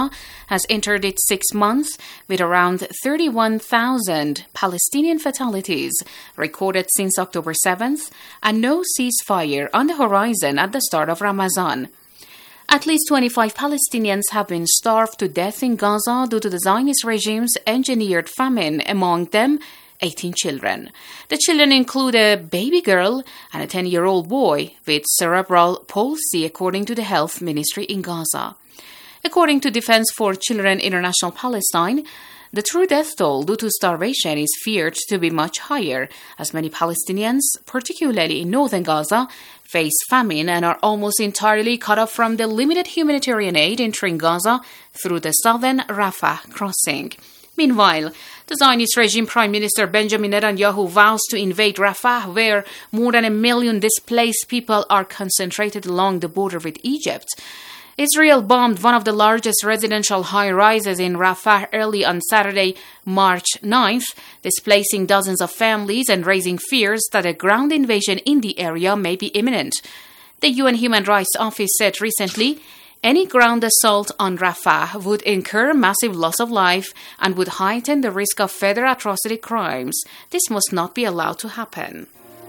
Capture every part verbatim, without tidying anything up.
has entered its sixth month with around thirty-one thousand Palestinian fatalities recorded since October seventh and no ceasefire on the horizon at the start of Ramadan. At least twenty-five Palestinians have been starved to death in Gaza due to the Zionist regime's engineered famine, among them eighteen children. The children include a baby girl and a ten-year-old boy with cerebral palsy, according to the health ministry in Gaza. According to Defense for Children International Palestine, the true death toll due to starvation is feared to be much higher, as many Palestinians, particularly in northern Gaza, face famine and are almost entirely cut off from the limited humanitarian aid entering Gaza through the southern Rafah crossing. Meanwhile, the Zionist regime Prime Minister Benjamin Netanyahu vows to invade Rafah, where more than a million displaced people are concentrated along the border with Egypt. Israel bombed one of the largest residential high-rises in Rafah early on Saturday, March ninth, displacing dozens of families and raising fears that a ground invasion in the area may be imminent. The U N Human Rights Office said recently, any ground assault on Rafah would incur massive loss of life and would heighten the risk of further atrocity crimes. This must not be allowed to happen.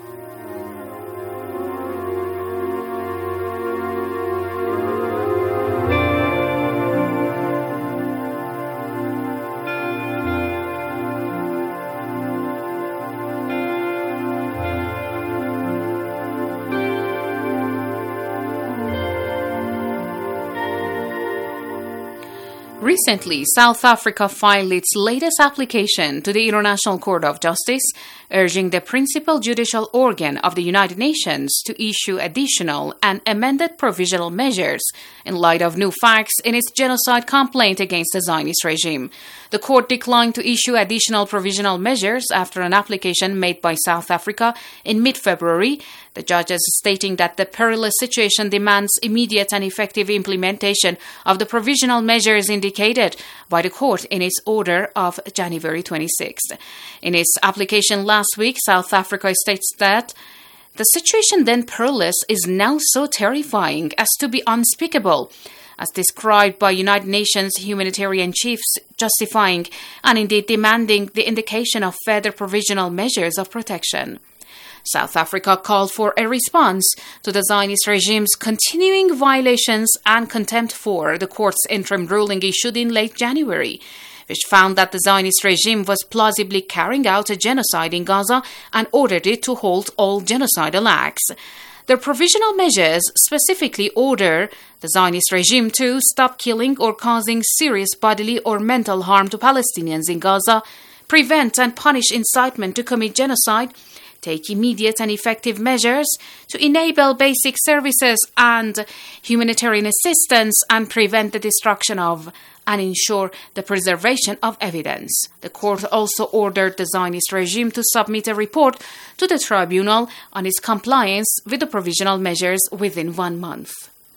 Recently, South Africa filed its latest application to the International Court of Justice, urging the principal judicial organ of the United Nations to issue additional and amended provisional measures in light of new facts in its genocide complaint against the Zionist regime. The court declined to issue additional provisional measures after an application made by South Africa in mid-February, the judges stating that the perilous situation demands immediate and effective implementation of the provisional measures indicated by the court in its order of January twenty-sixth. In its application last week, South Africa states that the situation then perilous is now so terrifying as to be unspeakable, as described by United Nations humanitarian chiefs, justifying and indeed demanding the indication of further provisional measures of protection. South Africa called for a response to the Zionist regime's continuing violations and contempt for the court's interim ruling issued in late January, which found that the Zionist regime was plausibly carrying out a genocide in Gaza and ordered it to halt all genocidal acts. The provisional measures specifically order the Zionist regime to stop killing or causing serious bodily or mental harm to Palestinians in Gaza, prevent and punish incitement to commit genocide, take immediate and effective measures to enable basic services and humanitarian assistance and prevent the destruction of and ensure the preservation of evidence. The court also ordered the Zionist regime to submit a report to the tribunal on its compliance with the provisional measures within one month.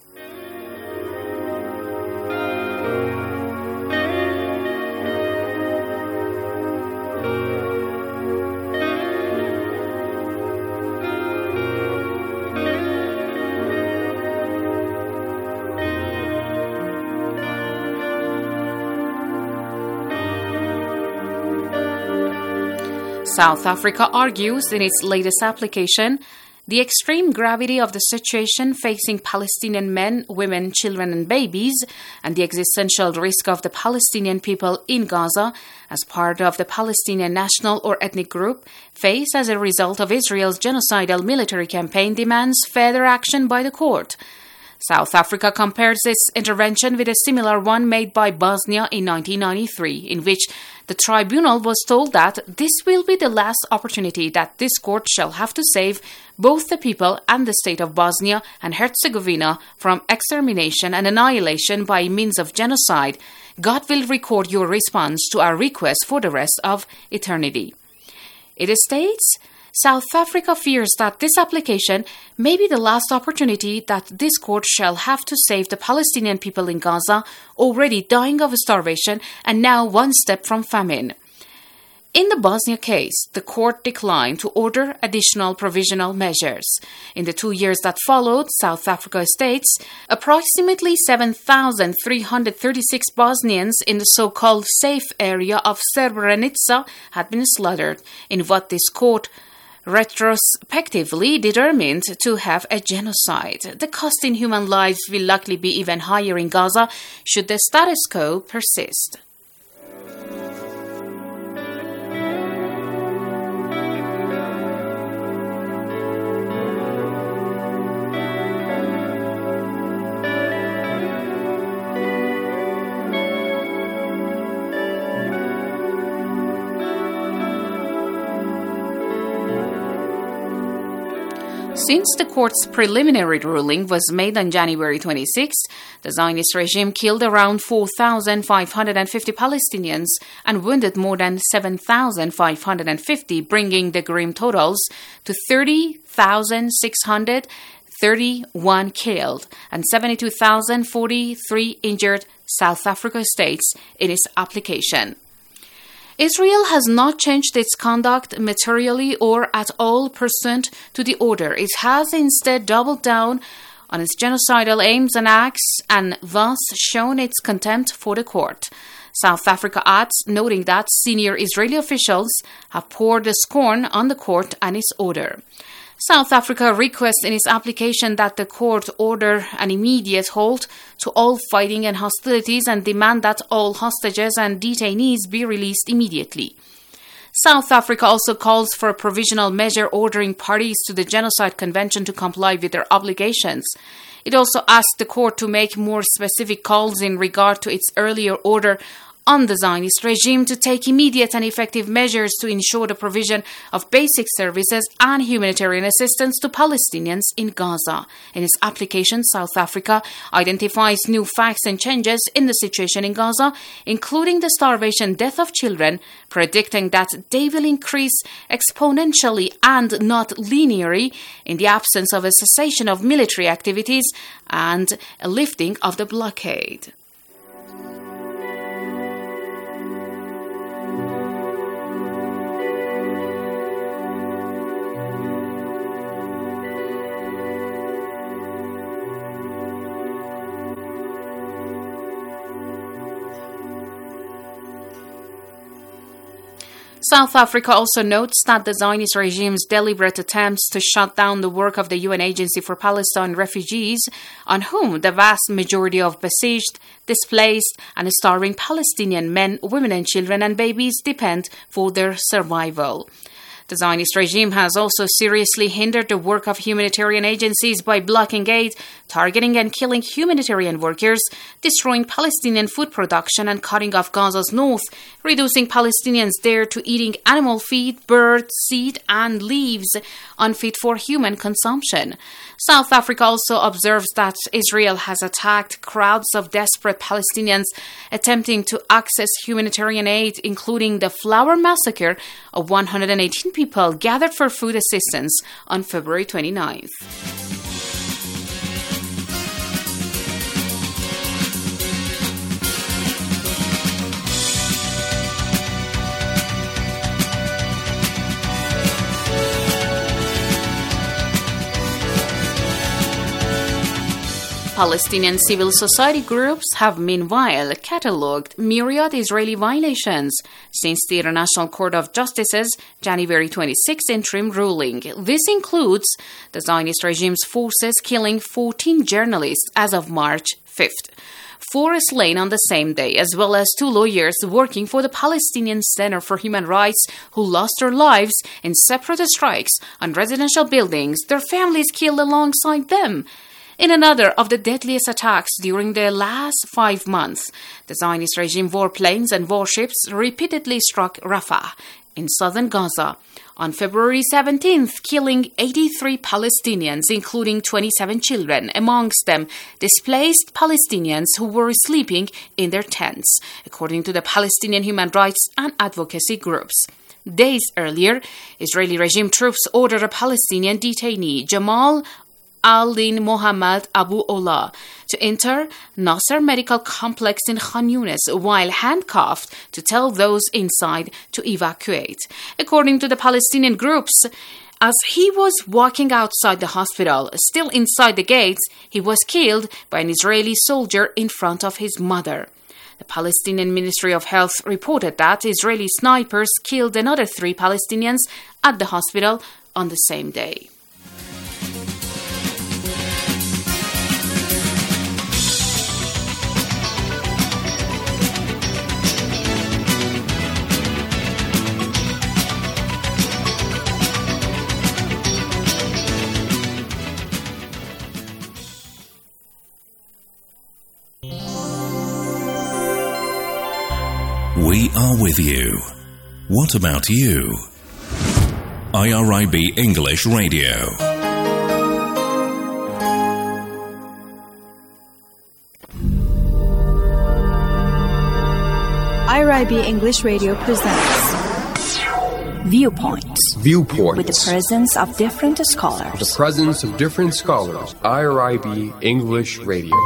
South Africa argues in its latest application the extreme gravity of the situation facing Palestinian men, women, children and babies, and the existential risk of the Palestinian people in Gaza as part of the Palestinian national or ethnic group face as a result of Israel's genocidal military campaign demands further action by the court. South Africa compares its intervention with a similar one made by Bosnia in nineteen ninety-three, in which the tribunal was told that this will be the last opportunity that this court shall have to save both the people and the state of Bosnia and Herzegovina from extermination and annihilation by means of genocide. God will record your response to our request for the rest of eternity. It states, South Africa fears that this application may be the last opportunity that this court shall have to save the Palestinian people in Gaza, already dying of starvation and now one step from famine. In the Bosnia case, the court declined to order additional provisional measures. In the two years that followed, South Africa states approximately seven thousand three hundred thirty-six Bosnians in the so-called safe area of Srebrenica had been slaughtered in what this court retrospectively determined to have a genocide. The cost in human lives will likely be even higher in Gaza should the status quo persist. Since the court's preliminary ruling was made on January twenty-sixth, the Zionist regime killed around four thousand five hundred fifty Palestinians and wounded more than seven thousand five hundred fifty, bringing the grim totals to thirty thousand six hundred thirty-one killed and seventy-two thousand forty-three injured, South Africa states in its application. Israel has not changed its conduct materially or at all pursuant to the order. It has instead doubled down on its genocidal aims and acts and thus shown its contempt for the court. South Africa adds, noting that senior Israeli officials have poured scorn on the court and its order. South Africa requests in its application that the court order an immediate halt to all fighting and hostilities and demand that all hostages and detainees be released immediately. South Africa also calls for a provisional measure ordering parties to the Genocide Convention to comply with their obligations. It also asked the court to make more specific calls in regard to its earlier order on the Zionist regime to take immediate and effective measures to ensure the provision of basic services and humanitarian assistance to Palestinians in Gaza. In its application, South Africa identifies new facts and changes in the situation in Gaza, including the starvation death of children, predicting that they will increase exponentially and not linearly in the absence of a cessation of military activities and a lifting of the blockade. South Africa also notes that the Zionist regime's deliberate attempts to shut down the work of the U N Agency for Palestine Refugees, on whom the vast majority of besieged, displaced, and starving Palestinian men, women, and children and babies depend for their survival. The Zionist regime has also seriously hindered the work of humanitarian agencies by blocking aid, targeting and killing humanitarian workers, destroying Palestinian food production and cutting off Gaza's north, reducing Palestinians there to eating animal feed, bird, seed, and leaves unfit for human consumption. South Africa also observes that Israel has attacked crowds of desperate Palestinians attempting to access humanitarian aid, including the Flower Massacre of one hundred eighteen people gathered for food assistance on February twenty-ninth. Palestinian civil society groups have meanwhile catalogued myriad Israeli violations since the International Court of Justice's January twenty-sixth interim ruling. This includes the Zionist regime's forces killing fourteen journalists as of March fifth. Four slain on the same day, as well as two lawyers working for the Palestinian Center for Human Rights who lost their lives in separate strikes on residential buildings, their families killed alongside them. In another of the deadliest attacks during the last five months, the Zionist regime warplanes and warships repeatedly struck Rafah in southern Gaza on February seventeenth, killing eighty-three Palestinians, including twenty-seven children, amongst them displaced Palestinians who were sleeping in their tents, according to the Palestinian human rights and advocacy groups. Days earlier, Israeli regime troops ordered a Palestinian detainee, Jamal Al-Din Mohammed Abu Ola, to enter Nasser Medical Complex in Khan Yunis while handcuffed to tell those inside to evacuate. According to the Palestinian groups, as he was walking outside the hospital, still inside the gates, he was killed by an Israeli soldier in front of his mother. The Palestinian Ministry of Health reported that Israeli snipers killed another three Palestinians at the hospital on the same day. We are with you. What about you? I R I B English Radio. I R I B English Radio presents Viewpoints. Viewpoints. With the presence of different scholars. With the presence of different scholars. I R I B English Radio.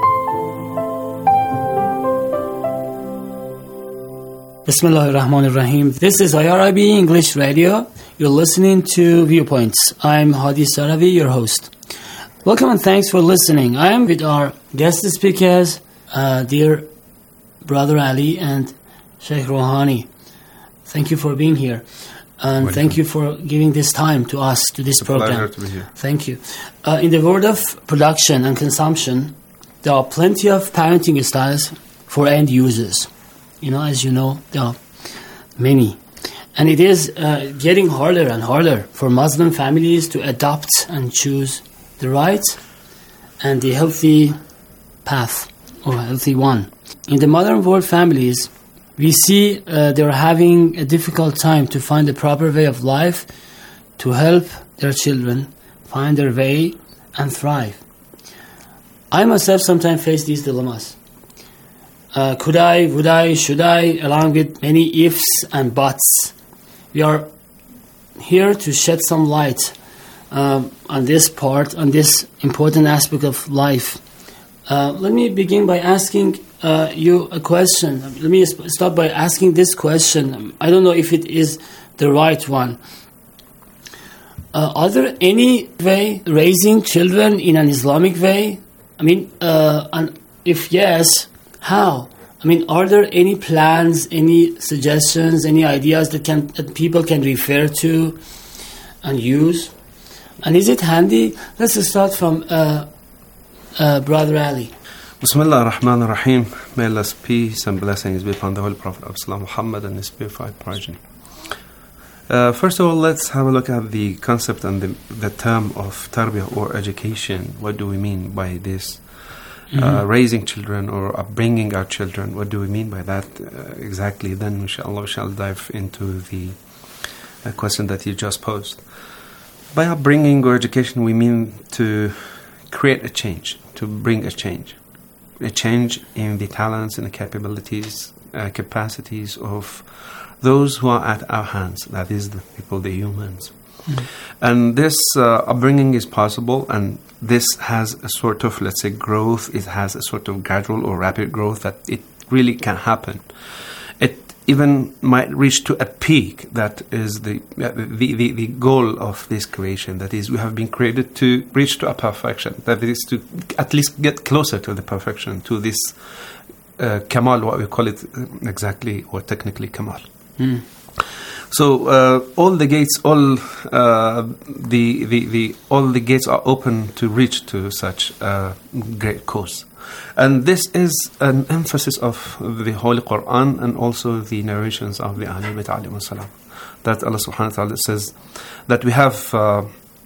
Bismillah ar-Rahman ar-Rahim. This is I R I B English Radio. You're listening to Viewpoints. I'm Hadi Saravi, your host. Welcome and thanks for listening. I am with our guest speakers, uh, dear Brother Ali and Sheikh Rouhani. Thank you for being here. And Welcome. Thank you for giving this time to us, to this it's program. A pleasure to be here. Thank you. Uh, in the world of production and consumption, there are plenty of parenting styles for end users. You know, as you know, there are many. And it is uh, getting harder and harder for Muslim families to adopt and choose the right and the healthy path or healthy one. In the modern world families, we see uh, they're having a difficult time to find the proper way of life to help their children find their way and thrive. I myself sometimes face these dilemmas. Uh, could I, would I, should I, along with many ifs and buts. We are here to shed some light um, on this part, on this important aspect of life. Uh, let me begin by asking uh, you a question. Let me sp- start by asking this question. I don't know if it is the right one. Uh, are there any way raising children in an Islamic way? I mean, uh, and if yes, how? I mean, are there any plans, any suggestions, any ideas that can that people can refer to and use? And is it handy? Let's start from uh, uh, Brother Ali. Bismillah ar-Rahman ar-Rahim. May Allah's peace and blessings be upon the Holy Prophet of Islam, Muhammad, and his purified progeny. Uh, first of all, let's have a look at the concept and the, the term of tarbiyah or education. What do we mean by this? Mm-hmm. Uh, raising children or upbringing our children. What do we mean by that uh, exactly? Then inshallah we shall dive into the uh, question that you just posed. By upbringing or education, we mean to create a change, to bring a change. A change in the talents and the capabilities, uh, capacities of those who are at our hands, that is the people, the humans. Mm. And this uh, upbringing is possible, and this has a sort of, let's say, growth. It has a sort of gradual or rapid growth that it really can happen. It even might reach to a peak that is the, uh, the, the, the goal of this creation. That is, we have been created to reach to a perfection. That is, to at least get closer to the perfection, to this uh, kamal, what we call it exactly, or technically kamal. Mm. So uh, all the gates, all uh, the, the the all the gates are open to reach to such a great cause, and this is an emphasis of the Holy Quran and also the narrations of the Ahlul Bayt alayhim salam. That Allah Subhanahu wa Taala says that we have uh,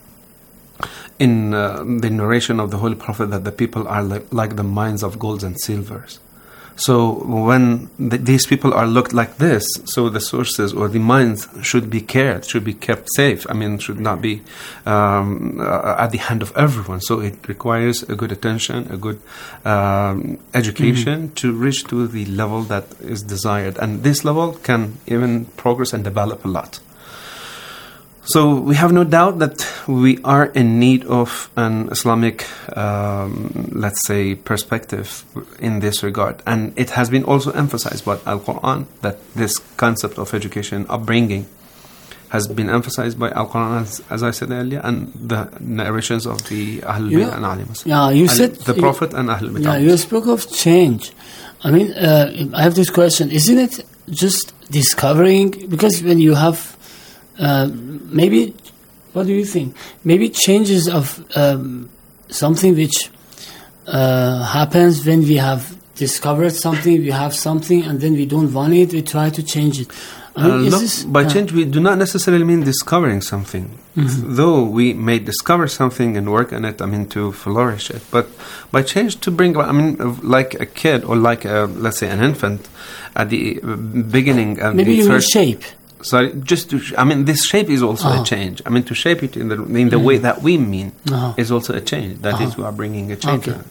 in uh, the narration of the Holy Prophet that the people are like, like the mines of gold and silvers. So when the, these people are looked like this, so the sources or the mines should be cared, should be kept safe. I mean, should not be um, uh, at the hand of everyone. So it requires a good attention, a good um, education mm-hmm. to reach to the level that is desired. And this level can even progress and develop a lot. So we have no doubt that we are in need of an Islamic, um, let's say, perspective in this regard. And it has been also emphasized by Al-Quran that this concept of education, upbringing, has been emphasized by Al-Quran, as, as I said earlier, and the narrations of the Ahlul Bayt and Alim. Yeah, you said... The Prophet and Ahlul Bayt. Yeah, you spoke of change. I mean, uh, I have this question. Isn't it just discovering? Because when you have... Uh, maybe, what do you think? Maybe changes of um, something which uh, happens when we have discovered something, we have something, and then we don't want it, we try to change it. I mean, uh, is no, this, by uh, change, we do not necessarily mean discovering something. Mm-hmm. Though we may discover something and work on it, I mean, to flourish it. But by change to bring about, I mean, like a kid or like, a, let's say, an infant at the beginning. And maybe the you first mean shape. Sorry, just to, sh- I mean, this shape is also uh-huh. a change. I mean, to shape it in the in the mm. way that we mean uh-huh. is also a change. That uh-huh. is, we are bringing a change. Okay.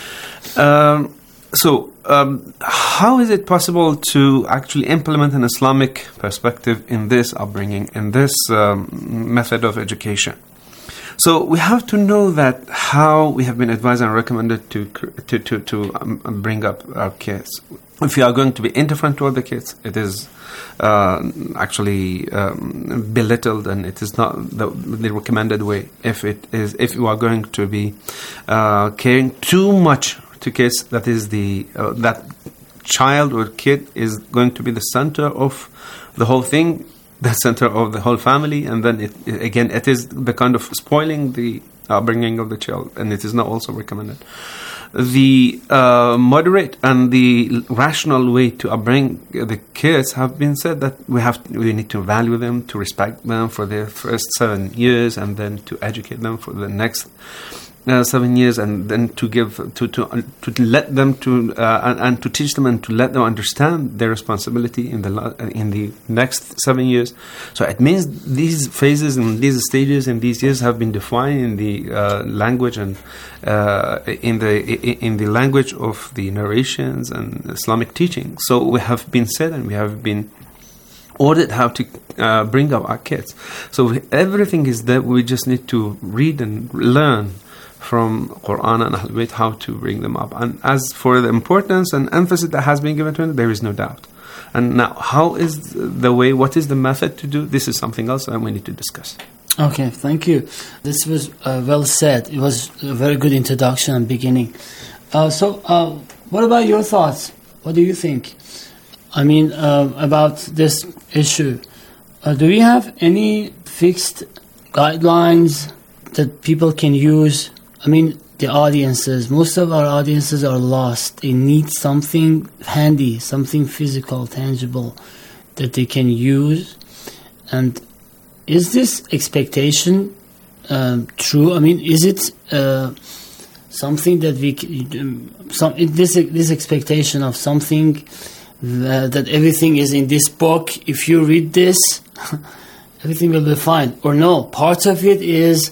Um, so, um, how is it possible to actually implement an Islamic perspective in this upbringing, in this um, method of education? So we have to know that how we have been advised and recommended to to to, to um, bring up our kids. If you are going to be indifferent toward the kids, it is uh, actually um, belittled, and it is not the, the recommended way. If it is, if you are going to be uh, caring too much to kids, that is the uh, that child or kid is going to be the center of the whole thing, the center of the whole family, and then it, it again it is the kind of spoiling the upbringing of the child, and it is not also recommended. The uh, moderate and the rational way to upbring the kids have been said that we have we need to value them, to respect them for their first seven years, and then to educate them for the next uh, seven years, and then to give to to uh, to let them to uh, and, and to teach them and to let them understand their responsibility in the in the next seven years. So it means these phases and these stages and these years have been defined in the uh, language and uh, in the in the language of the narrations and Islamic teaching. So we have been said and we have been ordered how to uh, bring up our kids. So everything is there. We just need to read and learn from Quran and Ahlul Bayt how to bring them up. And as for the importance and emphasis that has been given to it, there is no doubt. And now, how is the way, what is the method to do? This is something else that we need to discuss. Okay, thank you. This was uh, well said. It was a very good introduction and beginning. Uh, so, uh, what about your thoughts? What do you think? I mean, uh, about this issue. Uh, do we have any fixed guidelines that people can use? I mean, the audiences, most of our audiences are lost. They need something handy, something physical, tangible that they can use. And is this expectation um, true? I mean, is it uh, something that we um, some this this expectation of something uh, that everything is in this book? If you read this, everything will be fine. Or no, part of it is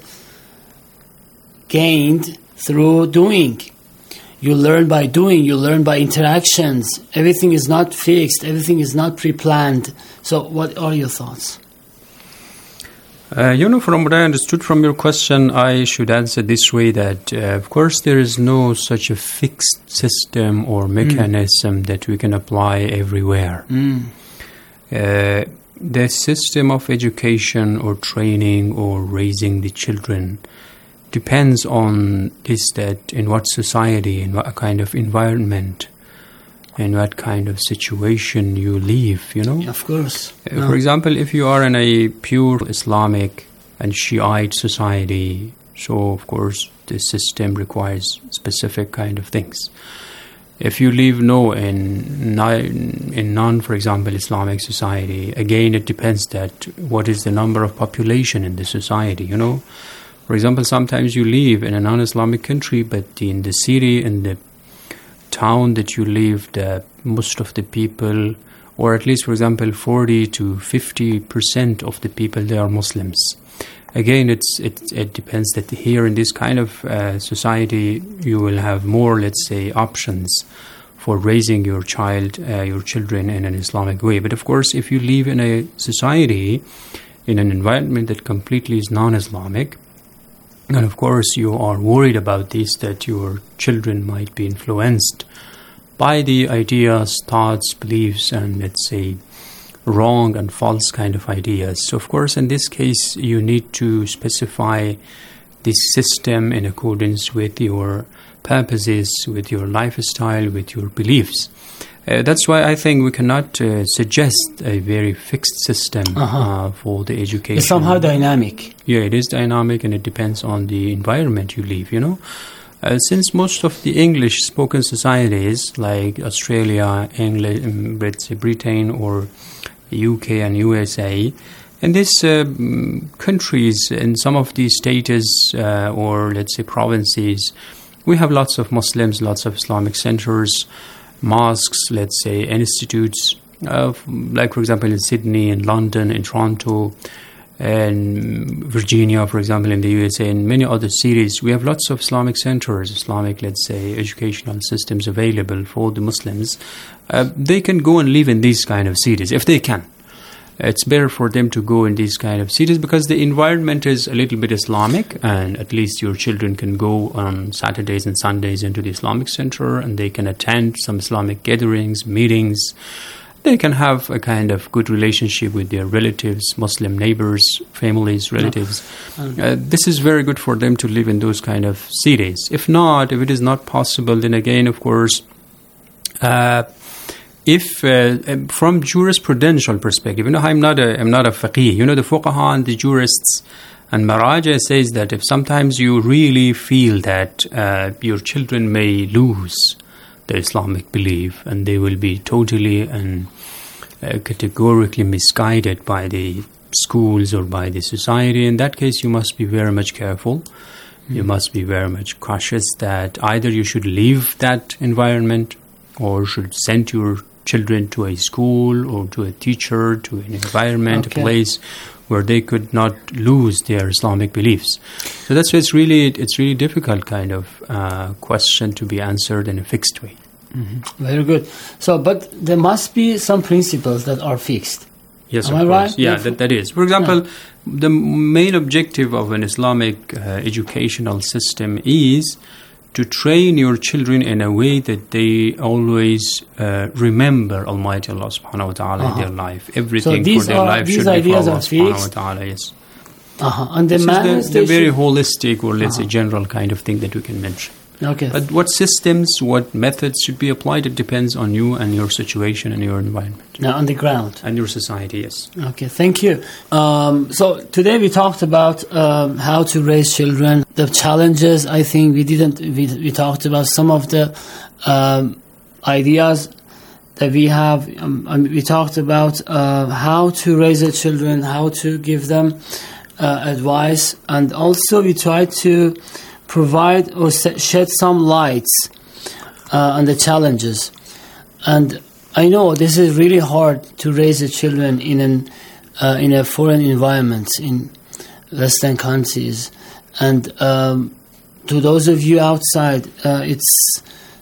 gained through doing. You learn by doing, you learn by interactions. Everything is not fixed, everything is not pre-planned. So what are your thoughts? Uh, you know, from what I understood from your question, I should answer this way that, uh, of course, there is no such a fixed system or mechanism mm. that we can apply everywhere. Mm. Uh, the system of education or training or raising the children depends on this, that in what society, in what kind of environment, in what kind of situation you live, you know? Of course. Uh, no. For example, if you are in a pure Islamic and Shiite society, so of course the system requires specific kind of things. If you live no in non, in non, for example, Islamic society, again it depends that what is the number of population in the society, you know? For example, sometimes you live in a non-Islamic country, but in the city, in the town that you live, the most of the people, or at least, for example, forty to fifty percent of the people, they are Muslims. Again, it's it, it depends that here in this kind of uh, society, you will have more, let's say, options for raising your child, uh, your children in an Islamic way. But of course, if you live in a society in an environment that completely is non-Islamic. And of course, you are worried about this, that your children might be influenced by the ideas, thoughts, beliefs, and let's say wrong and false kind of ideas. So of course, in this case, you need to specify this system in accordance with your purposes, with your lifestyle, with your beliefs. Uh, that's why I think we cannot uh, suggest a very fixed system uh-huh. uh, for the education. It's somehow dynamic. Yeah, it is dynamic, and it depends on the environment you live, you know. Uh, since most of the English-spoken societies, like Australia, England, Britain, or U K and U S A, in these uh, countries, in some of these states uh, or, let's say, provinces, we have lots of Muslims, lots of Islamic centers, mosques, let's say, institutes, uh, like, for example, in Sydney, in London, in Toronto, and Virginia, for example, in the U S A, and many other cities. We have lots of Islamic centers, Islamic, let's say, educational systems available for the Muslims. Uh, they can go and live in these kind of cities, if they can. It's better for them to go in these kind of cities because the environment is a little bit Islamic, and at least your children can go on Saturdays and Sundays into the Islamic center, and they can attend some Islamic gatherings, meetings. They can have a kind of good relationship with their relatives, Muslim neighbors, families, relatives. Uh, this is very good for them to live in those kind of cities. If not, if it is not possible, then again, of course, uh, if uh, from jurisprudential perspective, you know, I'm not a I'm not a faqih. You know, the fuqaha and the jurists and Maraja says that if sometimes you really feel that uh, your children may lose the Islamic belief and they will be totally and uh, categorically misguided by the schools or by the society, in that case you must be very much careful. Mm. You must be very much cautious that either you should leave that environment or should send your children to a school or to a teacher, to an environment, okay. a place where they could not lose their Islamic beliefs. So that's why it's really it's really difficult kind of uh, question to be answered in a fixed way. Mm-hmm. Very good. So, but there must be some principles that are fixed. Yes, Am of I course. Right? Yeah, that, that is. For example, yeah. the main objective of an Islamic uh, educational system is to train your children in a way that they always uh, remember Almighty Allah subhanahu wa ta'ala uh-huh. in their life. Everything so for their are, life should be for Allah subhanahu wa fixed. ta'ala, yes. Uh-huh. And the this is the, the very holistic or let's uh-huh. say general kind of thing that we can mention. Okay. But what systems, what methods should be applied, it depends on you and your situation and your environment. Now, on the ground. And your society, yes. Okay, thank you. Um, so today we talked about um, how to raise children, the challenges. I think we didn't, we, we talked about some of the um, ideas that we have. Um, we talked about uh, how to raise the children, how to give them uh, advice, and also we tried to provide or shed some lights uh, on the challenges. And I know this is really hard to raise the children in an uh, in a foreign environment in Western countries. And um, to those of you outside, uh, it's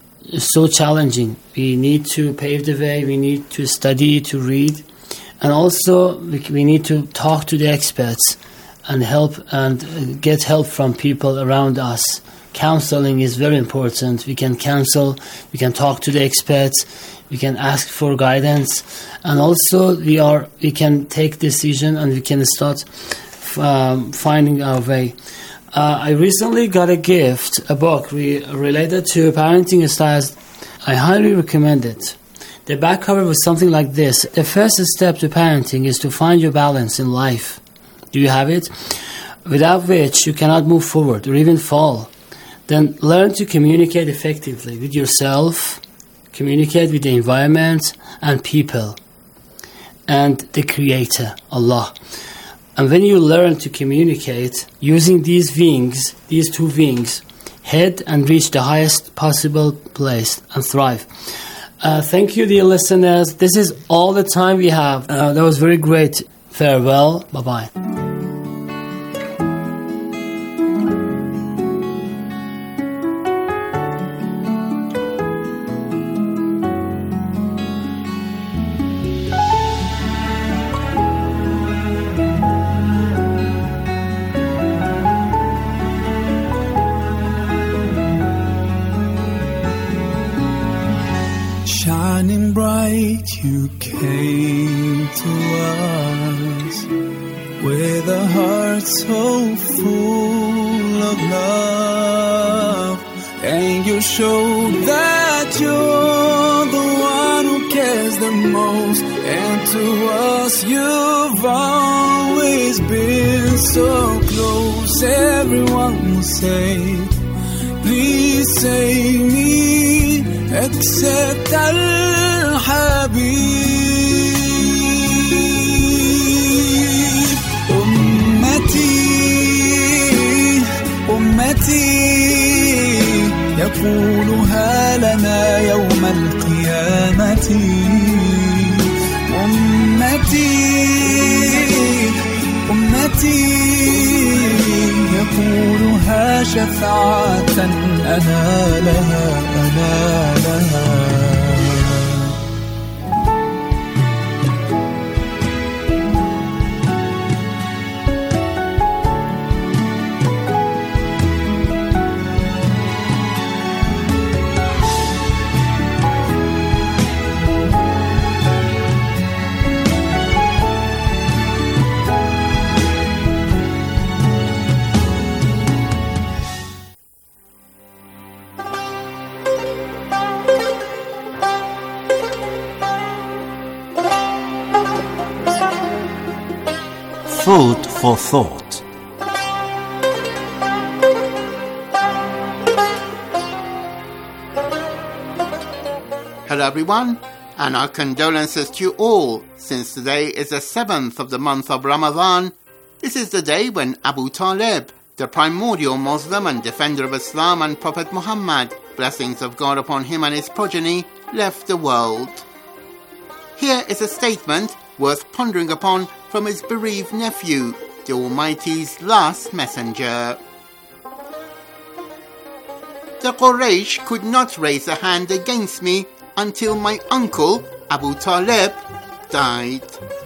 so challenging. We need to pave the way. We need to study, to read, and also we, we need to talk to the experts and help and get help from people around us. Counseling is very important. We can counsel, we can talk to the experts, we can ask for guidance, and also we are we can take decision and we can start um, finding our way. Uh, I recently got a gift, a book re- related to parenting styles. I highly recommend it. The back cover was something like this: the first step to parenting is to find your balance in life. Do you have it? Without which you cannot move forward or even fall. Then learn to communicate effectively with yourself, communicate with the environment and people, and the Creator, Allah. And when you learn to communicate using these wings, these two wings, head and reach the highest possible place and thrive. Uh, thank you, dear listeners. This is all the time we have. Uh, that was very great. Farewell. Bye-bye. You came to us with a heart so full of love, and you showed that you're the one who cares the most, and to us you've always been so close. Everyone will say, please save me, except Al-Habib. Ummati, Ummati, يقولها لنا يوم القيامة. أمتي أمتي يقولها شفاعة أنا لها أنا لها. Food for thought. Hello everyone, and our condolences to you all, since today is the seventh of the month of Ramadan. This is the day when Abu Talib, the primordial Muslim and defender of Islam and Prophet Muhammad, blessings of God upon him and his progeny, left the world. Here is a statement worth pondering upon from his bereaved nephew, the Almighty's last messenger. The Quraysh could not raise a hand against me until my uncle, Abu Talib, died.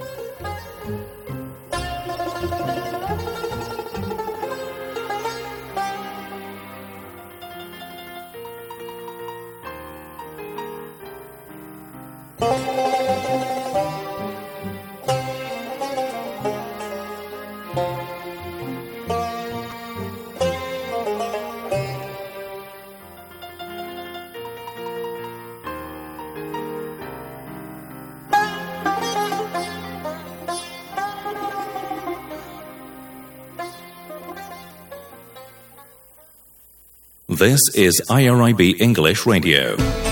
This is I R I B English Radio.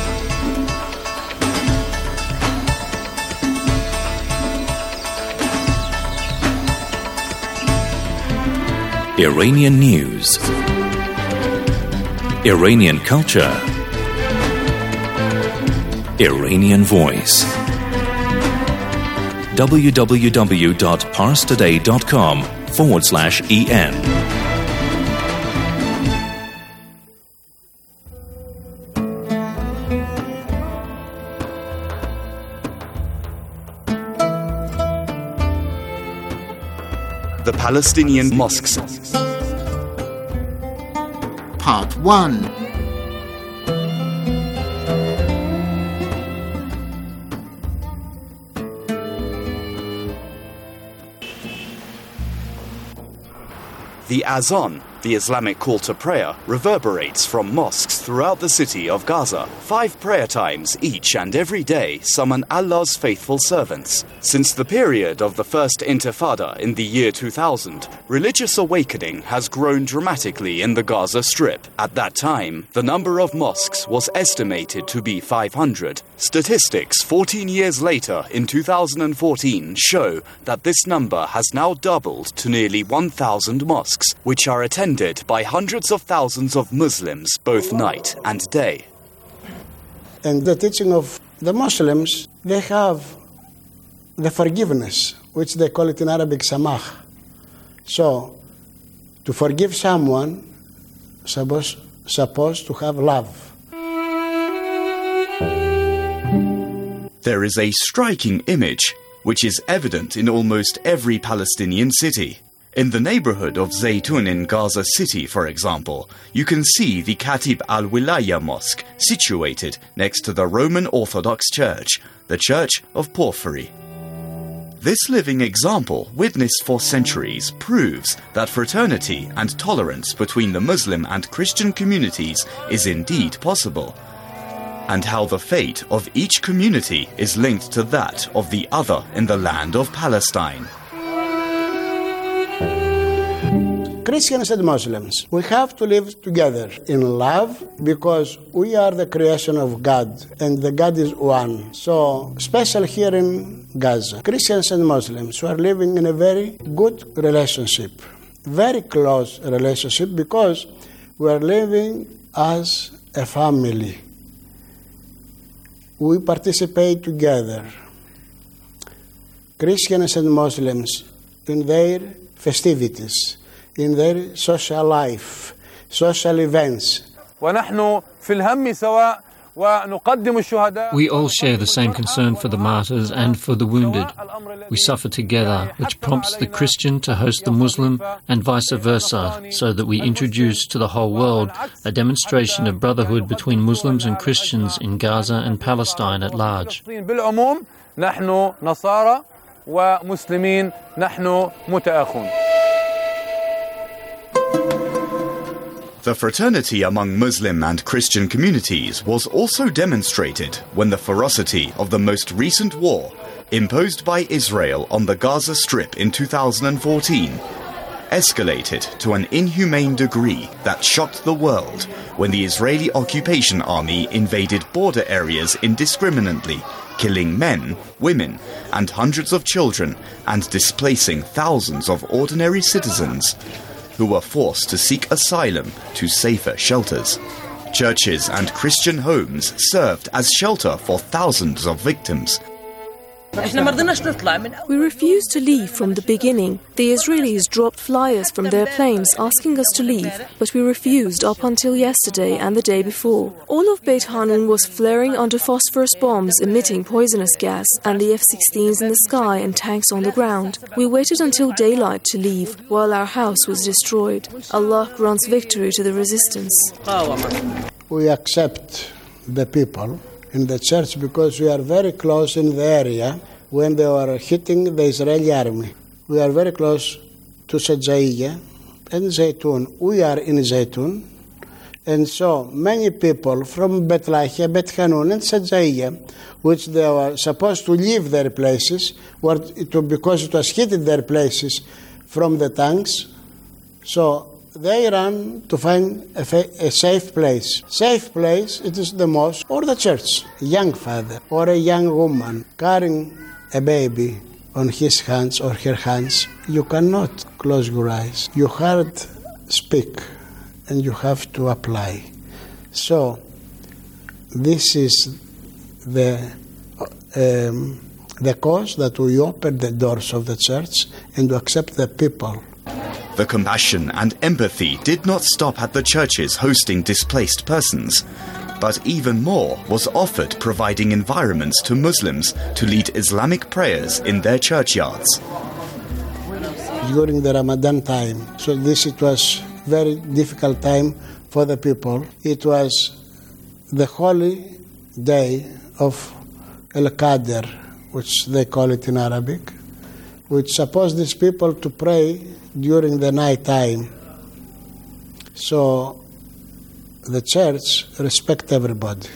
Iranian news, Iranian culture, Iranian voice. www.parstoday.com forward slash EN. The Palestinian Mosques. Part one. The Azan, the Islamic call to prayer, reverberates from mosques throughout the city of Gaza. Five prayer times each and every day summon Allah's faithful servants. Since the period of the First Intifada in the year two thousand, religious awakening has grown dramatically in the Gaza Strip. At that time, the number of mosques was estimated to be five hundred. Statistics fourteen years later, in two thousand fourteen, show that this number has now doubled to nearly one thousand mosques, which are attended by hundreds of thousands of Muslims both night and day. And the teaching of the Muslims, they have the forgiveness, which they call it in Arabic samah. So, to forgive someone, supposed supposed to have love. There is a striking image, which is evident in almost every Palestinian city. In the neighborhood of Zaytun in Gaza City, for example, you can see the Khatib al-Wilaya Mosque, situated next to the Roman Orthodox Church, the Church of Porphyry. This living example, witnessed for centuries, proves that fraternity and tolerance between the Muslim and Christian communities is indeed possible, and how the fate of each community is linked to that of the other in the land of Palestine. Christians and Muslims, we have to live together in love because we are the creation of God and the God is one. So, special here in Gaza, Christians and Muslims who are living in a very good relationship, very close relationship because we are living as a family. We participate together, Christians and Muslims, in their festivities, in their social life, social events. We all share the same concern for the martyrs and for the wounded. We suffer together, which prompts the Christian to host the Muslim and vice versa, so that we introduce to the whole world a demonstration of brotherhood between Muslims and Christians in Gaza and Palestine at large. The fraternity among Muslim and Christian communities was also demonstrated when the ferocity of the most recent war, imposed by Israel on the Gaza Strip in two thousand fourteen, escalated to an inhumane degree that shocked the world when the Israeli occupation army invaded border areas indiscriminately, killing men, women, and hundreds of children, and displacing thousands of ordinary citizens who were forced to seek asylum to safer shelters. Churches and Christian homes served as shelter for thousands of victims. We refused to leave from the beginning. The Israelis dropped flyers from their planes asking us to leave, but we refused up until yesterday and the day before. All of Beit Hanun was flaring under phosphorus bombs emitting poisonous gas, and the F sixteens in the sky and tanks on the ground. We waited until daylight to leave, while our house was destroyed. Allah grants victory to the resistance. We accept the people in the church because we are very close in the area when they were hitting the Israeli army. We are very close to Shajaiya and Zaytun. We are in Zaytun, and so many people from Bet Lahia, Bet Hanun and Shajaiya, which they were supposed to leave their places, were to, because it was hitting their places from the tanks, so they ran to find a, fa- a safe place. Safe place, it is the mosque or the church. A young father or a young woman carrying a baby on his hands or her hands, you cannot close your eyes. Your heart speak and you have to apply. So, this is the, um, the cause that we open the doors of the church and to accept the people. The compassion and empathy did not stop at the churches hosting displaced persons, but even more was offered, providing environments to Muslims to lead Islamic prayers in their churchyards. During the Ramadan time, so this it was very difficult time for the people. It was the holy day of Al-Qadr, which they call it in Arabic, which supposed these people to pray during the night time. So the church respect everybody.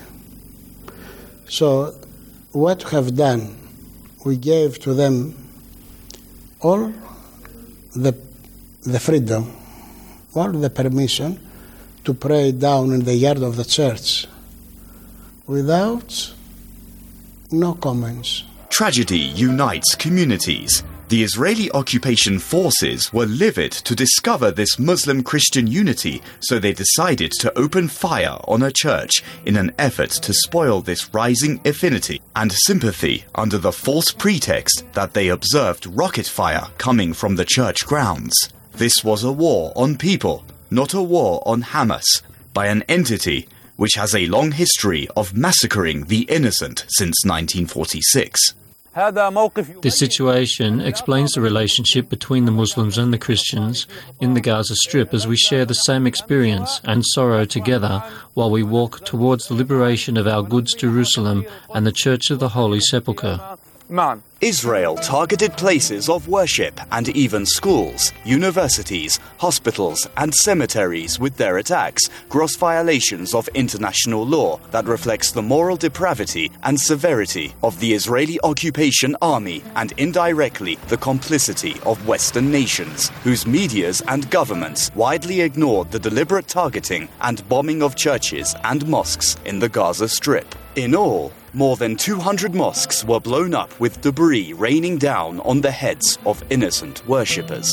So what we have done, we gave to them all the the freedom, all the permission to pray down in the yard of the church without no comments. Tragedy unites communities. The Israeli occupation forces were livid to discover this Muslim-Christian unity, so they decided to open fire on a church in an effort to spoil this rising affinity and sympathy under the false pretext that they observed rocket fire coming from the church grounds. This was a war on people, not a war on Hamas, by an entity which has a long history of massacring the innocent since nineteen forty-six. This situation explains the relationship between the Muslims and the Christians in the Gaza Strip, as we share the same experience and sorrow together while we walk towards the liberation of our Quds Jerusalem and the Church of the Holy Sepulchre. Israel targeted places of worship and even schools, universities, hospitals and cemeteries with their attacks, gross violations of international law that reflects the moral depravity and severity of the Israeli occupation army and indirectly the complicity of Western nations, whose medias and governments widely ignored the deliberate targeting and bombing of churches and mosques in the Gaza Strip. In all, more than two hundred mosques were blown up with debris raining down on the heads of innocent worshippers.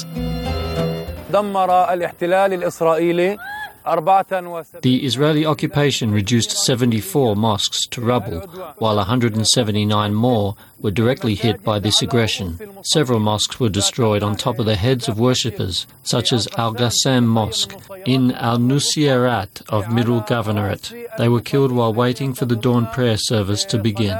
The Israeli occupation reduced seventy-four mosques to rubble, while one hundred seventy-nine more were directly hit by this aggression. Several mosques were destroyed on top of the heads of worshippers, such as Al-Ghassam Mosque in Al-Nusayrat of Middle Governorate. They were killed while waiting for the dawn prayer service to begin.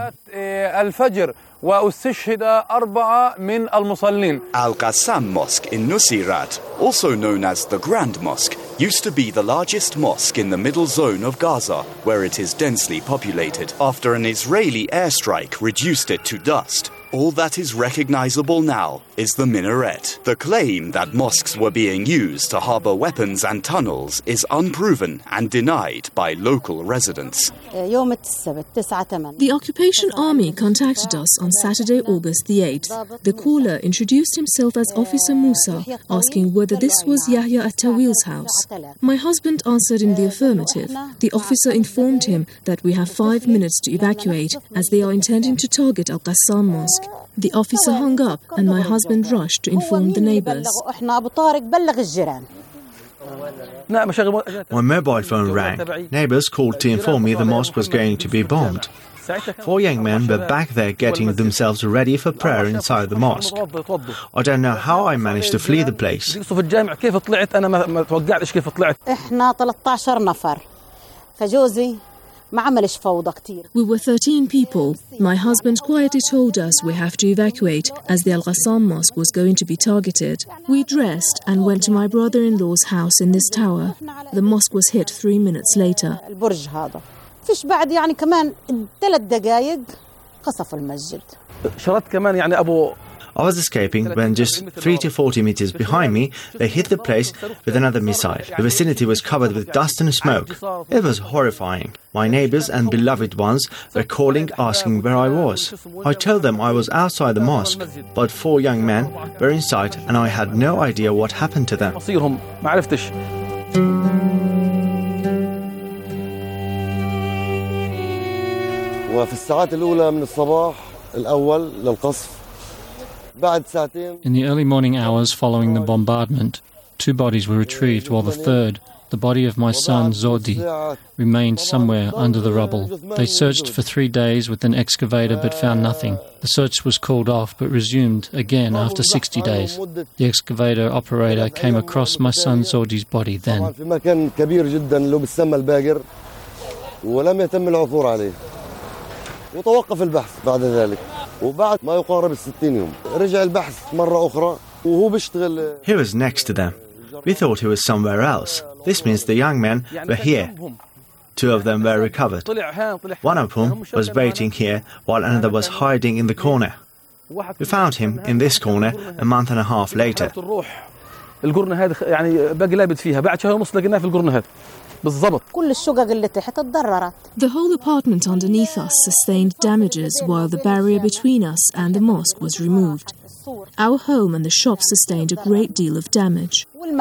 Al-Ghassam Mosque in Nusayrat, also known as the Grand Mosque, used to be the largest mosque in the middle zone of Gaza, where it is densely populated, after an Israeli airstrike reduced it to dust. All that is recognizable now is the minaret. The claim that mosques were being used to harbor weapons and tunnels is unproven and denied by local residents. The occupation army contacted us on Saturday, August the eighth. The caller introduced himself as Officer Musa, asking whether this was Yahya At-Tawil's house. My husband answered in the affirmative. The officer informed him that we have five minutes to evacuate, as they are intending to target Al-Ghassam Mosque. The officer hung up and my husband rushed to inform the neighbors. My mobile phone rang. Neighbors called to inform me the mosque was going to be bombed. Four young men were back there getting themselves ready for prayer inside the mosque. I don't know how I managed to flee the place. We were thirteen people. My husband quietly told us we have to evacuate as the Al-Ghassam Mosque was going to be targeted. We dressed and went to my brother-in-law's house in this tower. The mosque was hit three minutes later. I was escaping when just three to forty meters behind me, they hit the place with another missile. The vicinity was covered with dust and smoke. It was horrifying. My neighbors and beloved ones were calling, asking where I was. I told them I was outside the mosque, but four young men were inside and I had no idea what happened to them. وفي الساعات الأولى من الصباح الأول للقصف. In the early morning hours following the bombardment, two bodies were retrieved, while the third, the body of my son Zodi, remained somewhere under the rubble. They searched for three days with an excavator but found nothing. The search was called off but resumed again after sixty days. The excavator operator came across my son Zodi's body then. وتوقف البحث بعد ذلك وبعد ما يقارب الستين يوم رجع البحث مرة أخرى وهو بيشتغل. He was next to them. We thought he was somewhere else. This means the young men were here. Two of them were recovered. One of whom was waiting here while another was hiding in the corner. We found him in this corner a month and a half later. الجرنة هذه يعني باقي لابد فيها بعد شهر ونص لقيناه في الجرنة هذه. The whole apartment underneath us sustained damages while the barrier between us and the mosque was removed. Our home and the shop sustained a great deal of damage.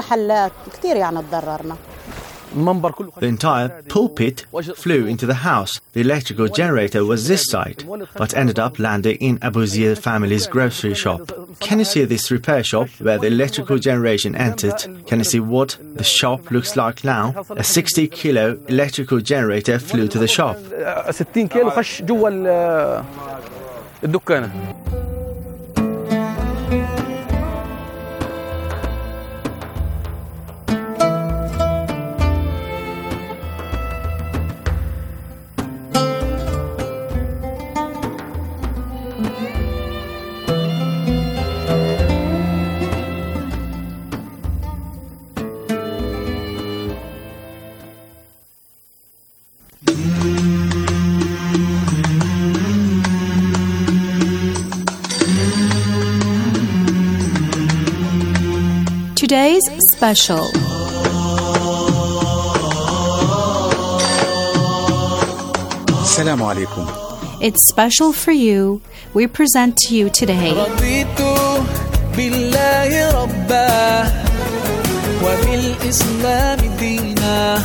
The entire pulpit flew into the house. The electrical generator was this side, but ended up landing in Abu Ziyad family's grocery shop. Can you see this repair shop where the electrical generation entered? Can you see what the shop looks like now? A sixty kilo electrical generator flew to the shop. ستين كيلو خش جوا الدكانة. today's special. Assalamu alaikum. It's special for you. We present to you today. رضيت بالله ربا وبالإسلام دينا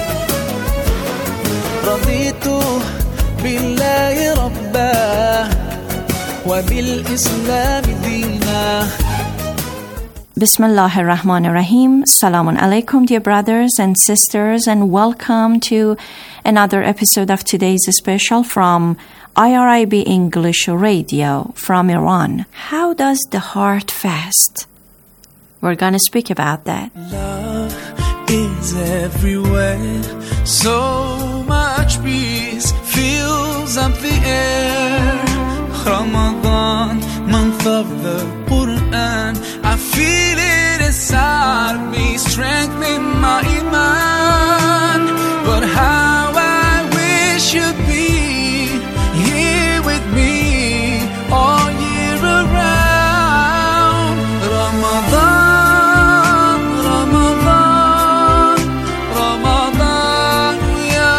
رضيت بالله ربا وبالإسلام دينا Bismillah ar-Rahman ar-Rahim. Salamun alaikum, dear brothers and sisters, and welcome to another episode of today's special from I R I B English Radio from Iran. How does the heart fast? We're going to speak about that. Love is everywhere. So much peace fills up the air. Ramadan, month of the Quran. I feel it inside me, strengthening my iman. But how I wish you'd be here with me all year around. Ramadan, Ramadan, Ramadan, ya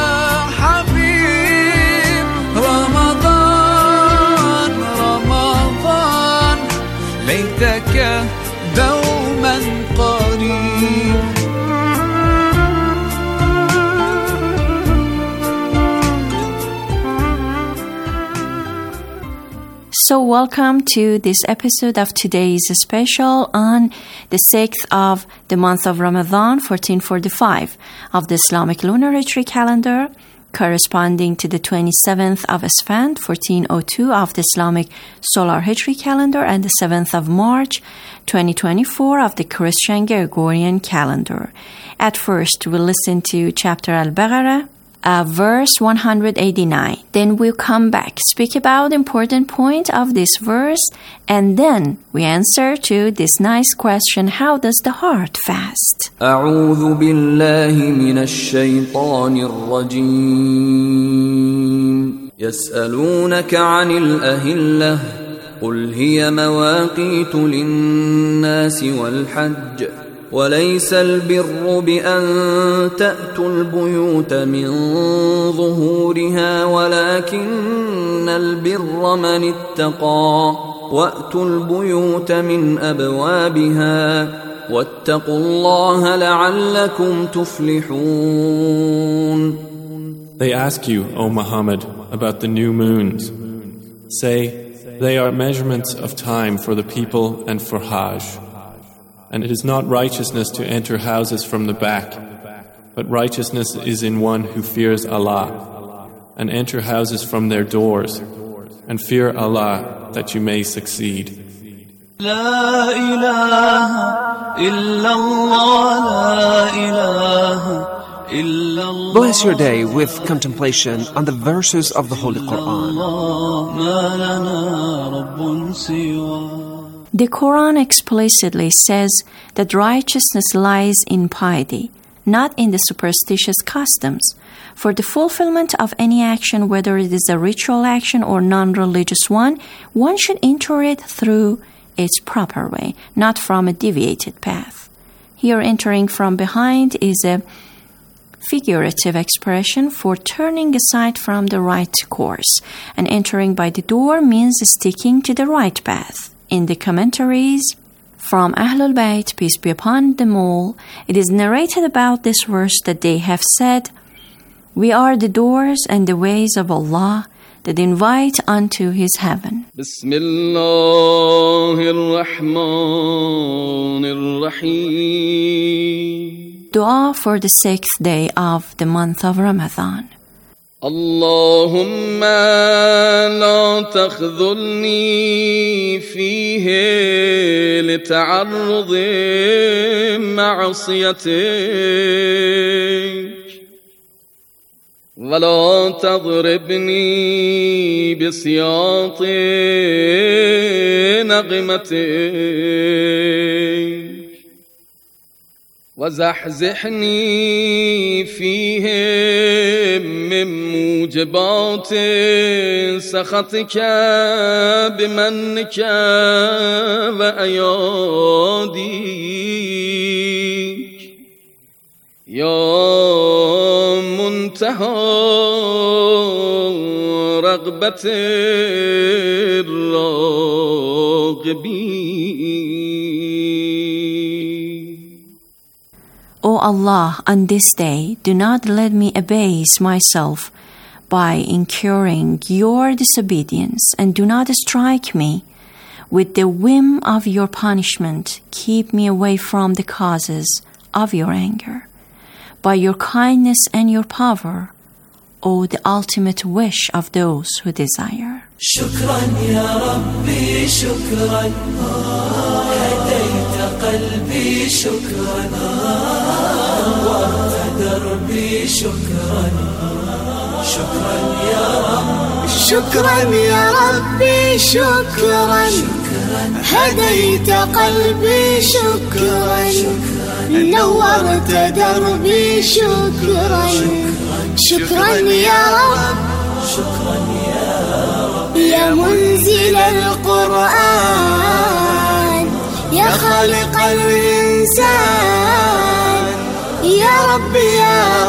Habib. Ramadan, Ramadan, ليتك دوما قريب. So welcome to this episode of today's special on the sixth of the month of Ramadan, fourteen forty-five of the Islamic lunar Hijri calendar, corresponding to the twenty-seventh of Esfand, fourteen oh two of the Islamic solar Hijri calendar, and the seventh of March, twenty twenty-four of the Christian Gregorian calendar. At first, we'll listen to chapter Al-Baqarah, Uh, verse one hundred eighty-nine. Then we'll come back, speak about the important point of this verse, and then we answer to this nice question, how does the heart fast? أعوذ بالله من الشيطان الرجيم يسألونك عن الأهلة قل هي مواقيت للناس والحج وليس البر بأن تأتوا البيوت من ظهورها ولكن البر من اتقى وأتوا البيوت من أبوابها واتقوا الله لعلكم تفلحون. They ask you, O Muhammad, about the new moons. Say, they are measurements of time for the people and for Hajj. And it is not righteousness to enter houses from the back, but righteousness is in one who fears Allah, and enter houses from their doors, and fear Allah that you may succeed. La ilaha illallah, la ilaha illallah. Bless your day with contemplation on the verses of the Holy Quran. The Quran explicitly says that righteousness lies in piety, not in the superstitious customs. For the fulfillment of any action, whether it is a ritual action or non-religious one, one should enter it through its proper way, not from a deviated path. Here, entering from behind is a figurative expression for turning aside from the right course, and entering by the door means sticking to the right path. In the commentaries from Ahlul Bayt, peace be upon them all, it is narrated about this verse that they have said, "We are the doors and the ways of Allah that invite unto His heaven." Bismillahir-Rahmanir-Rahim. Dua for the sixth day of the month of Ramadan. اللهم لا تخذلني فيه لتعرض معصيتك ولا تضربني بسياط نغمتك وزحزحني فيهم من موجبات سخطك بمنك وأياديك يا منتهى رغبة الراغبين. O Allah, on this day, do not let me abase myself by incurring your disobedience, and do not strike me with the whim of your punishment. Keep me away from the causes of your anger. By your kindness and your power, O the ultimate wish of those who desire. شكرا يا ربي شكرا هديت قلبي شكرا نورت دربي شكرا شكرا يا رب شكرا يا ربي شكرا هديت قلبي شكرا نورت دربي شكرا شكرا يا رب شكرا يا رب يا منزل القرآن يا خالق الإنسان يا رب يا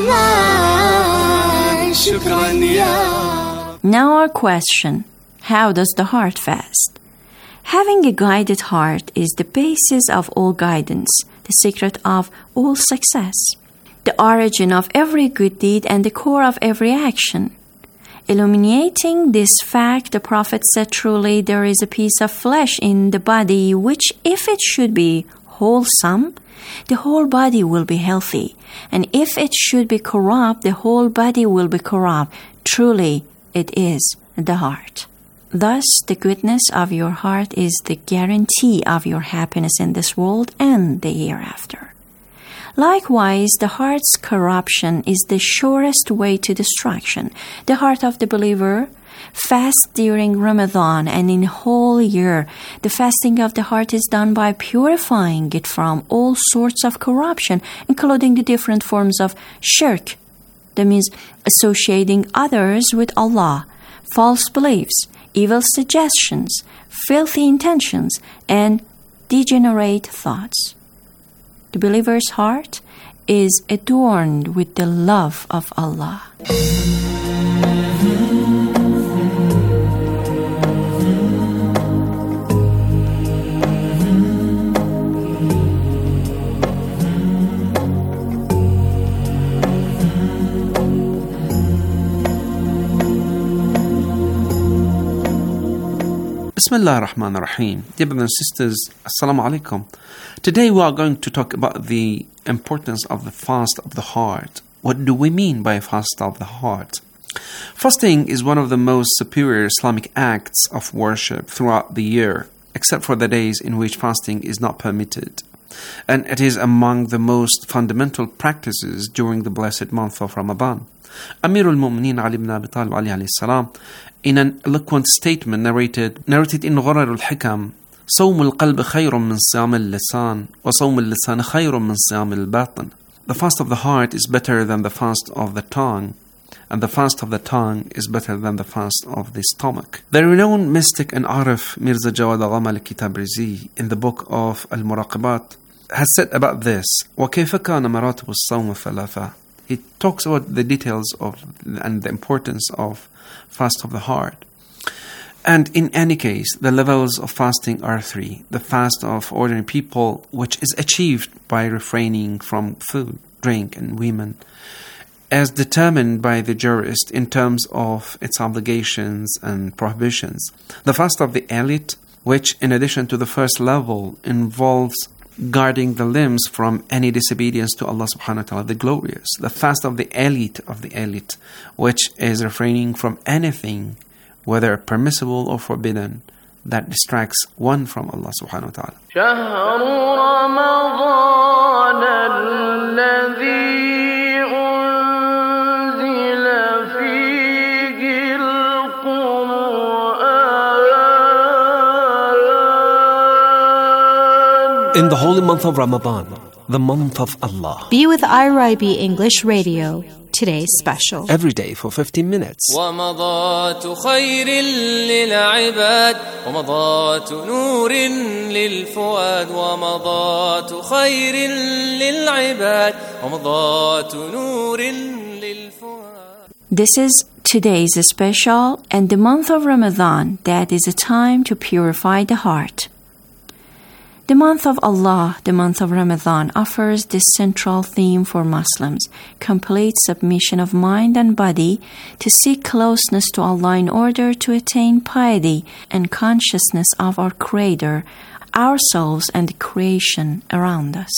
رحمن شكرا يا رب. Now our question, how does the heart fast? Having a guided heart is the basis of all guidance, the secret of all success, the origin of every good deed and the core of every action. Illuminating this fact, the Prophet said, truly there is a piece of flesh in the body which, if it should be wholesome, the whole body will be healthy, and if it should be corrupt, the whole body will be corrupt. Truly, it is the heart. Thus, the goodness of your heart is the guarantee of your happiness in this world and the hereafter. Likewise, the heart's corruption is the surest way to destruction. The heart of the believer fasts during Ramadan and in whole year. The fasting of the heart is done by purifying it from all sorts of corruption, including the different forms of shirk, that means associating others with Allah, false beliefs, evil suggestions, filthy intentions, and degenerate thoughts. The believer's heart is adorned with the love of Allah. Bismillah ar-Rahman ar-Rahim. Dear brothers and sisters, Assalamu alaikum. Today we are going to talk about the importance of the fast of the heart. What do we mean by fast of the heart? Fasting is one of the most superior Islamic acts of worship throughout the year, except for the days in which fasting is not permitted. And it is among the most fundamental practices during the blessed month of Ramadan. Amir al-Mu'mineen Ali ibn Abi Talib alayhi salam, in an eloquent statement narrated narrated in Ghurar al-Hikam, صوم القلب خير من صيام اللسان وصوم اللسان خير من صيام الباطن. The fast of the heart is better than the fast of the tongue, and the fast of the tongue is better than the fast of the stomach. The renowned mystic and Arif Mirza Jawad Agha Maliki Tabrizi, in the book of Al-Muraqabat, has said about this, وَكَيْفَ كَانَ مَرَاتِبُ الصَّوْمِ ثَلَاثَةً. It talks about the details of and the importance of fast of the heart. And in any case, the levels of fasting are three. The fast of ordinary people, which is achieved by refraining from food, drink, and women, as determined by the jurist in terms of its obligations and prohibitions. The fast of the elite, which in addition to the first level involves guarding the limbs from any disobedience to Allah subhanahu wa ta'ala, the glorious. The fast of the elite of the elite, which is refraining from anything, whether permissible or forbidden, that distracts one from Allah subhanahu wa ta'ala. شهر رمضان الذي أنزل فيه القرآن. In the holy month of Ramadan, the month of Allah. Be with I R I B English Radio, today's special. Every day for fifteen minutes. ومضات خير للعباد ومضات نور للفؤاد ومضات خير للعباد ومضات نور للفؤاد. This is today's special, and the month of Ramadan, that is a time to purify the heart. The month of Allah, the month of Ramadan, offers this central theme for Muslims: complete submission of mind and body to seek closeness to Allah in order to attain piety and consciousness of our Creator, ourselves, and the creation around us.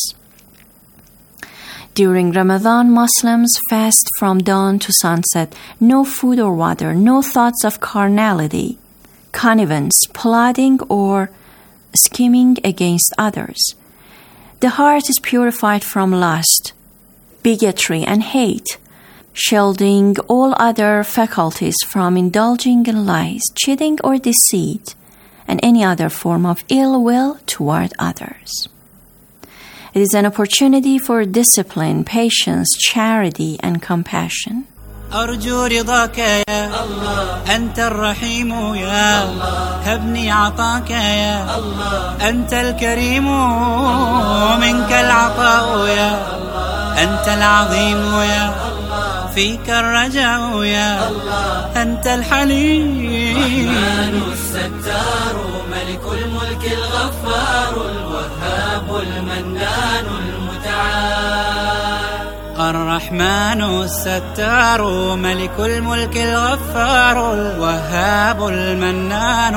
During Ramadan, Muslims fast from dawn to sunset, no food or water, no thoughts of carnality, connivance, plotting, or scheming against others. The heart is purified from lust, bigotry, and hate, shielding all other faculties from indulging in lies, cheating, or deceit, and any other form of ill will toward others. It is an opportunity for discipline, patience, charity, and compassion. أرجو رضاك يا الله أنت الرحيم يا الله هبني عطاك يا الله أنت الكريم منك العطاء يا الله أنت العظيم يا الله فيك الرجاء يا الله أنت الحليم الرحمن الستار ملك الملك الغفار الوهاب المنان المتعال الرحمن الستار ملك الملك الغفار الوهاب المنان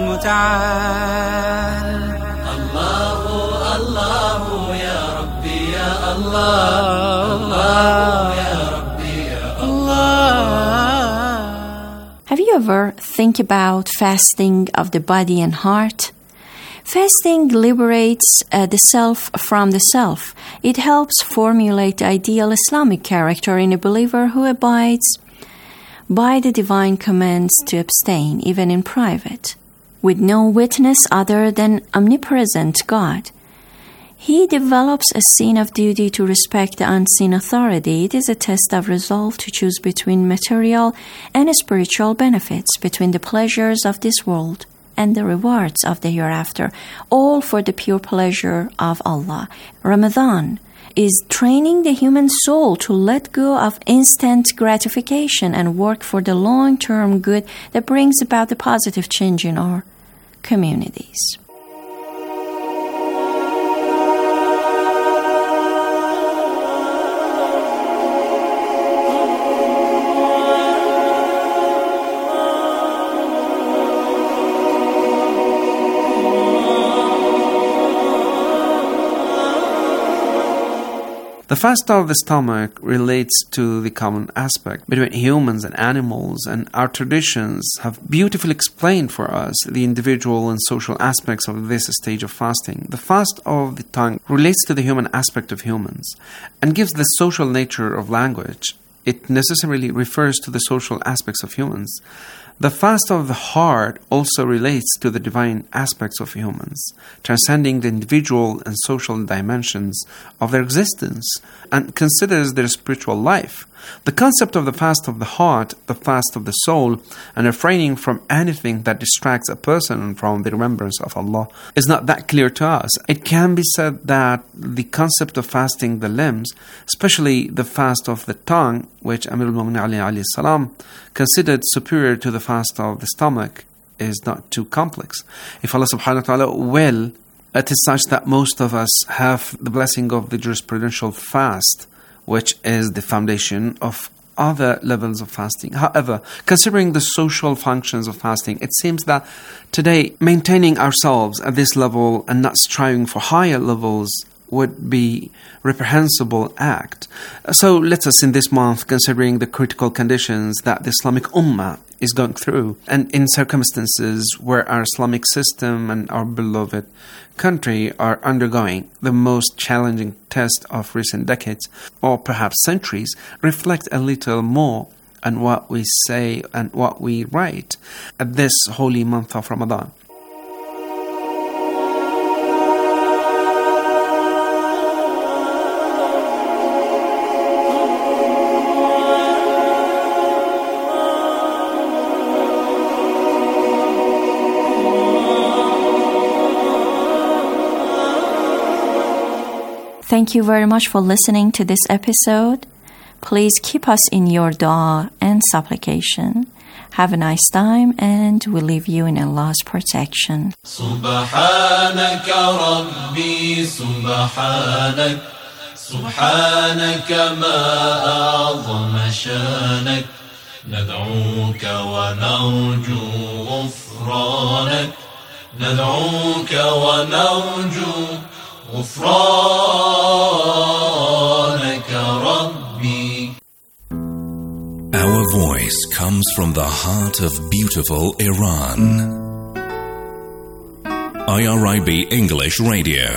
المتعال الله الله يا ربي يا الله الله يا ربي يا الله. Have you ever think about fasting of the body and heart? Fasting liberates uh, the self from the self. It helps formulate the ideal Islamic character in a believer who abides by the divine commands to abstain, even in private, with no witness other than omnipresent God. He develops a sense of duty to respect the unseen authority. It is a test of resolve to choose between material and spiritual benefits, between the pleasures of this world and the rewards of the hereafter, all for the pure pleasure of Allah. Ramadan is training the human soul to let go of instant gratification and work for the long-term good that brings about the positive change in our communities. The fast of the stomach relates to the common aspect between humans and animals, and our traditions have beautifully explained for us the individual and social aspects of this stage of fasting. The fast of the tongue relates to the human aspect of humans and gives the social nature of language. It necessarily refers to the social aspects of humans. The fast of the heart also relates to the divine aspects of humans, transcending the individual and social dimensions of their existence, and considers their spiritual life. The concept of the fast of the heart, the fast of the soul, and refraining from anything that distracts a person from the remembrance of Allah is not that clear to us. It can be said that the concept of fasting the limbs, especially the fast of the tongue, which Amir al-Mu'minin Ali alayhi salam considered superior to the fast of the stomach, is not too complex. If Allah subhanahu wa ta'ala will, it is such that most of us have the blessing of the jurisprudential fast, which is the foundation of other levels of fasting. However, considering the social functions of fasting, it seems that today maintaining ourselves at this level and not striving for higher levels would be a reprehensible act. So let us in this month, considering the critical conditions that the Islamic Ummah is going through, and in circumstances where our Islamic system and our beloved country are undergoing the most challenging test of recent decades, or perhaps centuries, reflect a little more on what we say and what we write at this holy month of Ramadan. Thank you very much for listening to this episode. Please keep us in your dua and supplication. Have a nice time, and we leave you in Allah's protection. سبحانك ربي سبحانك سبحانك ما أعظم شانك ندعوك ونرجو غفرانك ندعوك ونرجو غفرانك ربي. Our voice comes from the heart of beautiful Iran. I R I B English Radio.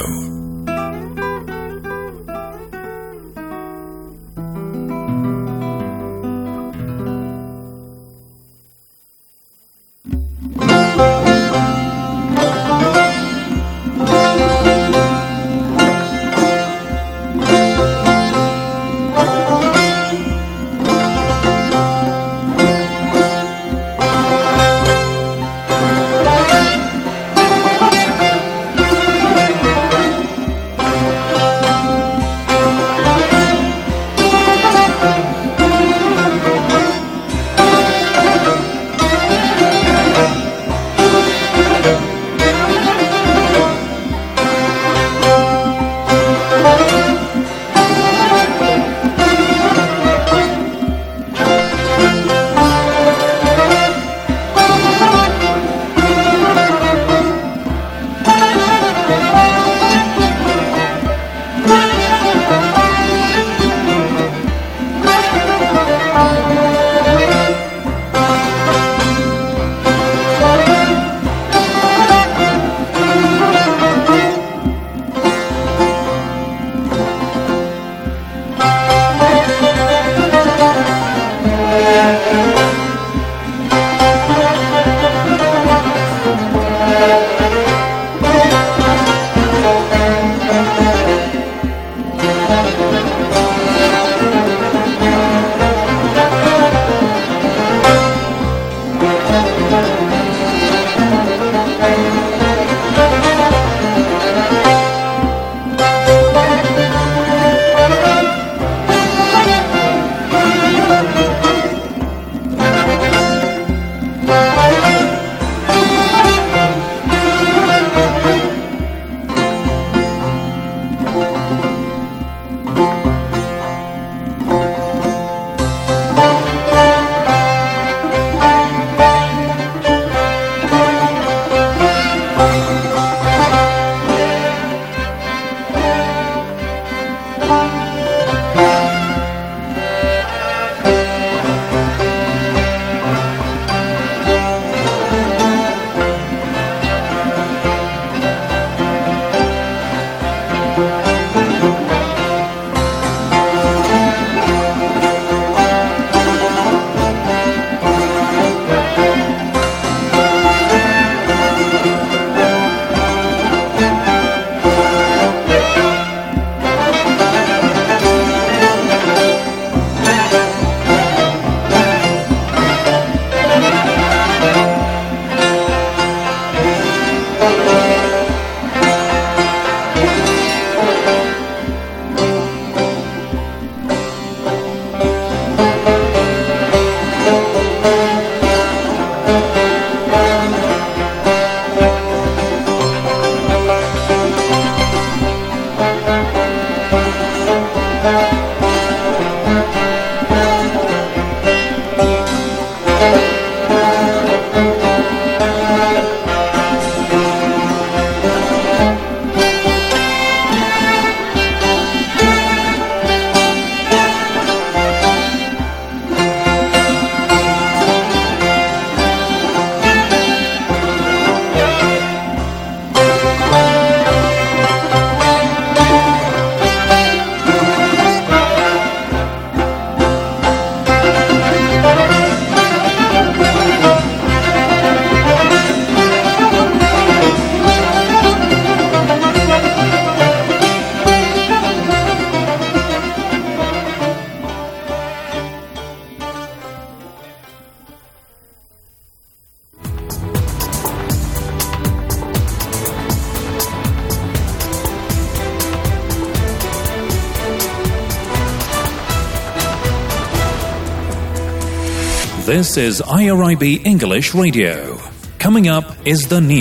This is I R I B English Radio. Coming up is the news.